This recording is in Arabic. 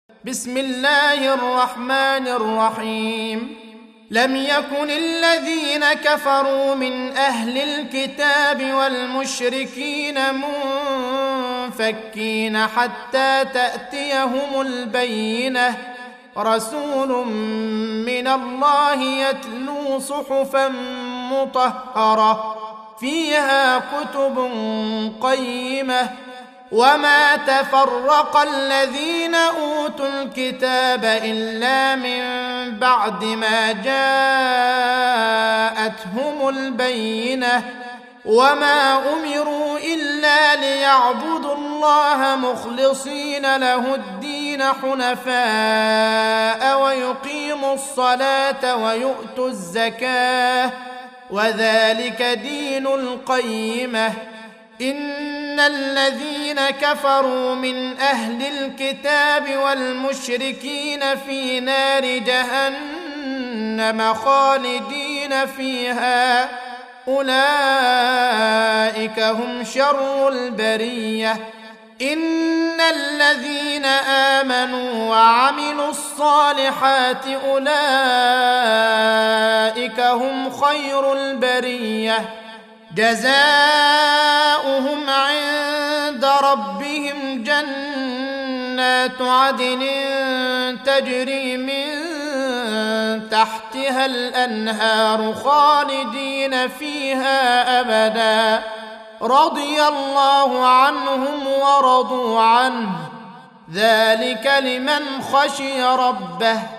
بسم الله الرحمن الرحيم. لم يكن الذين كفروا من أهل الكتاب والمشركين منفكين حتى تأتيهم البينة، رسول من الله يتلو صحفا مطهرة فيها كتب قيمة. وما تفرق الذين أوتوا الكتاب إلا من بعد ما جاءتهم البينة، وما أمروا إلا ليعبدوا الله مخلصين له الدين حنفاء ويقيموا الصلاة ويؤتوا الزكاة وذلك دين القيمة. إن الذين كفروا من أهل الكتاب والمشركين في نار جهنم خالدين فيها، أولئك هم شر البرية. إن الذين آمنوا وعملوا الصالحات أولئك هم خير البرية، جزاؤهم عند ربهم جنات عدن تجري من تحتها الأنهار خالدين فيها أبدا، رضي الله عنهم ورضوا عنه، ذلك لمن خشي ربه.